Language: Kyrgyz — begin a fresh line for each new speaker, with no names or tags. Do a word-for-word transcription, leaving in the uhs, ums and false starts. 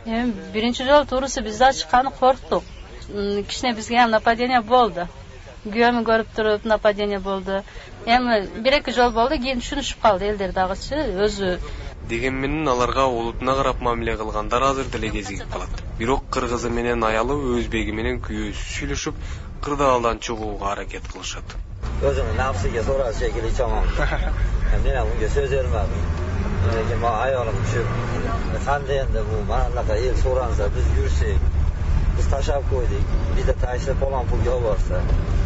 Endi birinchi jol to'g'risi bizda chiqqani qo'rqdik. Kichkina bizga ham napadeniya bo'ldi. Guyamni ko'rib turib napadeniya bo'ldi. Endi bir ikki jol bo'ldi, keyin tushunishib qoldi elderdagichi o'zi.
Дегенмен аларга улутуна карап мамиле кылгандар азыр деле кезигип калат. Бирок кыргызы менен аялы өзбеги менен күйөөсү сүйлөшүп, кырдаалдан чыгууга аракет кылышат.
Өзүнүн напсыга сураш шекили чамам. Мен унга сөз бермедим. Lekin men ayolim tushib, qanday endi bu manaqa el so'ransa biz yursek, biz tashab qo'ydik. Bizda tashib olan pulga olsa,